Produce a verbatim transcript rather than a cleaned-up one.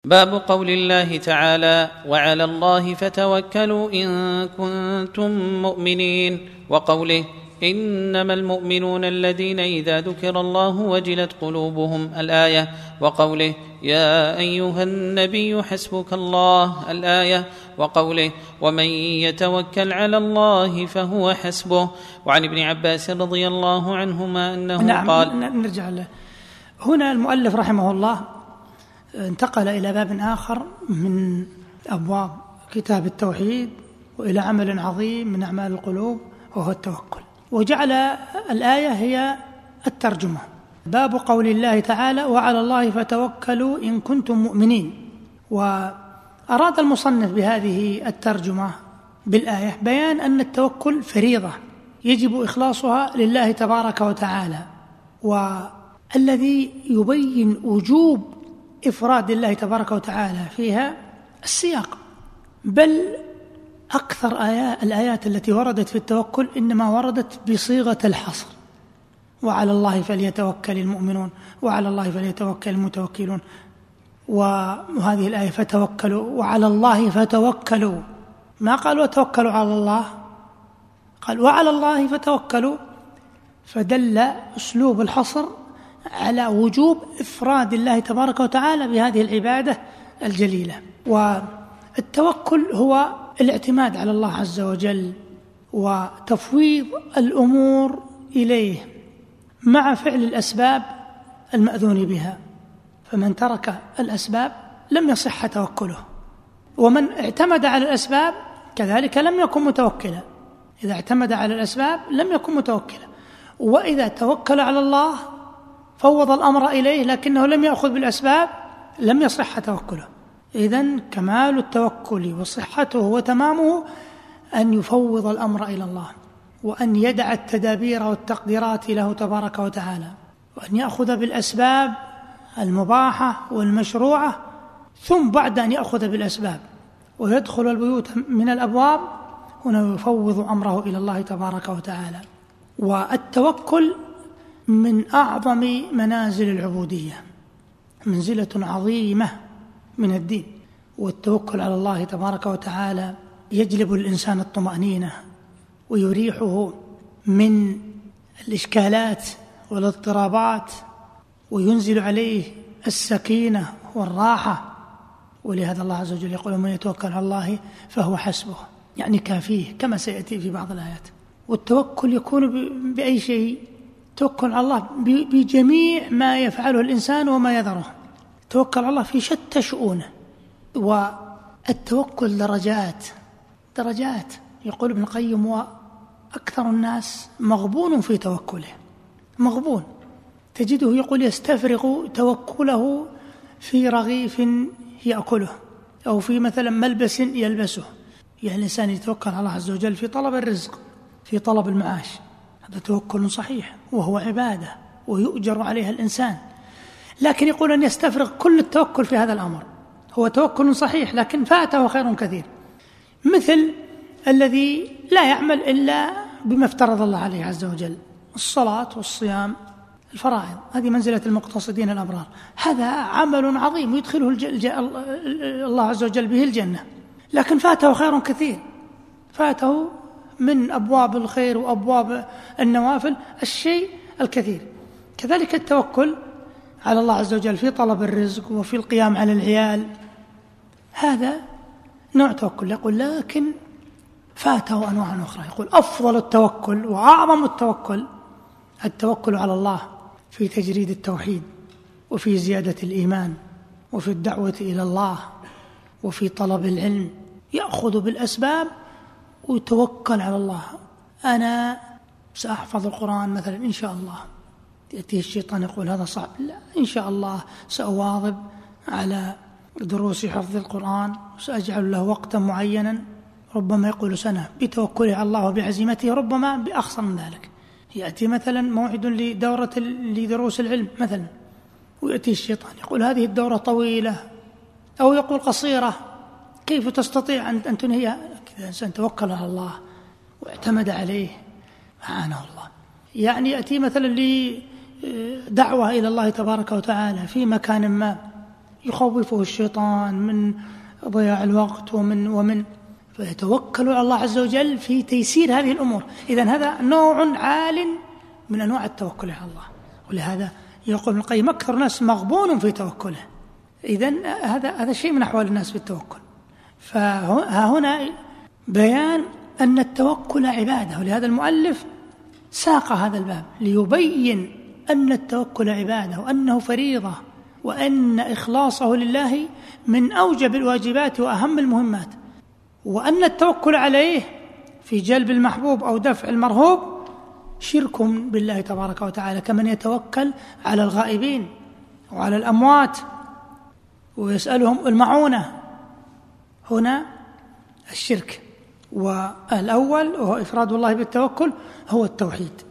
باب قول الله تعالى: وعلى الله فتوكلوا إن كنتم مؤمنين، وقوله: إنما المؤمنون الذين إذا ذكر الله وجلت قلوبهم الآية، وقوله: يا أيها النبي حسبك الله الآية، وقوله: ومن يتوكل على الله فهو حسبه. وعن ابن عباس رضي الله عنهما أنه نعم قال. نرجع له. هنا المؤلف رحمه الله انتقل إلى باب آخر من أبواب كتاب التوحيد وإلى عمل عظيم من أعمال القلوب وهو التوكل، وجعل الآية هي الترجمة. باب قول الله تعالى: وعلى الله فتوكلوا إن كنتم مؤمنين. وأراد المصنف بهذه الترجمة بالآية بيان أن التوكل فريضة يجب إخلاصها لله تبارك وتعالى، والذي يبين وجوب إفراد الله تبارك وتعالى فيها السياق، بل أكثر آيات الآيات التي وردت في التوكل إنما وردت بصيغة الحصر: وعلى الله فليتوكل المؤمنون، وعلى الله فليتوكل المتوكلون. وهذه الآية فتوكلوا وعلى الله فتوكلوا، ما قال وتوكلوا على الله، قال وعلى الله فتوكلوا، فدل أسلوب الحصر على وجوب إفراد الله تبارك وتعالى بهذه العبادة الجليلة. والتوكل هو الاعتماد على الله عز وجل وتفويض الأمور إليه مع فعل الأسباب المأذون بها، فمن ترك الأسباب لم يصح توكله، ومن اعتمد على الأسباب كذلك لم يكن متوكلا. إذا اعتمد على الأسباب لم يكن متوكلا، وإذا توكل على الله فوض الأمر إليه لكنه لم يأخذ بالأسباب لم يصح توكله. إذن كمال التوكل وصحته وتمامه أن يفوض الأمر إلى الله، وأن يدع التدابير والتقديرات له تبارك وتعالى، وأن يأخذ بالأسباب المباحة والمشروعة، ثم بعد أن يأخذ بالأسباب ويدخل البيوت من الأبواب هنا يفوض أمره إلى الله تبارك وتعالى. والتوكل من أعظم منازل العبودية، منزلة عظيمة من الدين. والتوكل على الله تبارك وتعالى يجلب الإنسان الطمأنينة ويريحه من الإشكالات والاضطرابات، وينزل عليه السكينة والراحة. ولهذا الله عز وجل يقول: من يتوكل على الله فهو حسبه، يعني كافيه، كما سيأتي في بعض الآيات. والتوكل يكون بأي شيء، توكل على الله بجميع ما يفعله الإنسان وما يذره، توكل على الله في شتى شؤونه. والتوكل درجات درجات يقول ابن القيم: وأكثر الناس مغبون في توكله، مغبون، تجده يقول يستفرغ توكله في رغيف يأكله، أو في مثلا ملبس يلبسه. يعني الإنسان يتوكل على الله عز وجل في طلب الرزق، في طلب المعاش، هذا توكل صحيح وهو عبادة ويؤجر عليها الإنسان. لكن يقول أن يستفرغ كل التوكل في هذا الأمر، هو توكل صحيح لكن فاته خير كثير، مثل الذي لا يعمل إلا بما افترض الله عليه عز وجل: الصلاة والصيام، الفرائض، هذه منزلة المقتصدين الأبرار، هذا عمل عظيم ويدخله الج... الله عز وجل به الجنة، لكن فاته خير كثير، فاته من أبواب الخير وأبواب النوافل الشيء الكثير. كذلك التوكل على الله عز وجل في طلب الرزق وفي القيام على العيال، هذا نوع توكل. يقول لكن فاته أنواع أخرى، يقول أفضل التوكل وأعظم التوكل التوكل على الله في تجريد التوحيد، وفي زيادة الإيمان، وفي الدعوة إلى الله، وفي طلب العلم، يأخذ بالأسباب ويتوكل على الله. أنا سأحفظ القرآن مثلا إن شاء الله، يأتيه الشيطان يقول هذا صعب، لا، إن شاء الله سأواظب على دروس حفظ القرآن، وسأجعل له وقتا معينا، ربما يقول سنة، بتوكله على الله وبعزيمته، ربما بأخصر من ذلك. يأتي مثلا موعد لدورة لدروس العلم مثلا، ويأتي الشيطان يقول هذه الدورة طويلة، أو يقول قصيرة، كيف تستطيع أن تنهيها؟ كذا الإنسان توكل على الله واعتمد عليه، معانه الله. يعني يأتي مثلا لدعوة إلى الله تبارك وتعالى في مكان ما، يخوفه الشيطان من ضياع الوقت ومن ومن فيتوكل على الله عز وجل في تيسير هذه الأمور. إذن هذا نوع عال من أنواع التوكل على الله، ولهذا يقول ابن القيم أكثر الناس مغبون في توكله. إذن هذا هذا شيء من أحوال الناس في التوكل. فها هنا بيان أن التوكل عبادة، ولهذا المؤلف ساق هذا الباب ليبين أن التوكل عبادة وأنه فريضة، وأن إخلاصه لله من أوجب الواجبات وأهم المهمات، وأن التوكل عليه في جلب المحبوب أو دفع المرهوب شرك بالله تبارك وتعالى، كمن يتوكل على الغائبين وعلى الأموات ويسألهم المعونة. هنا الشرك. والأول وهو إفراد الله بالتوكل هو التوحيد.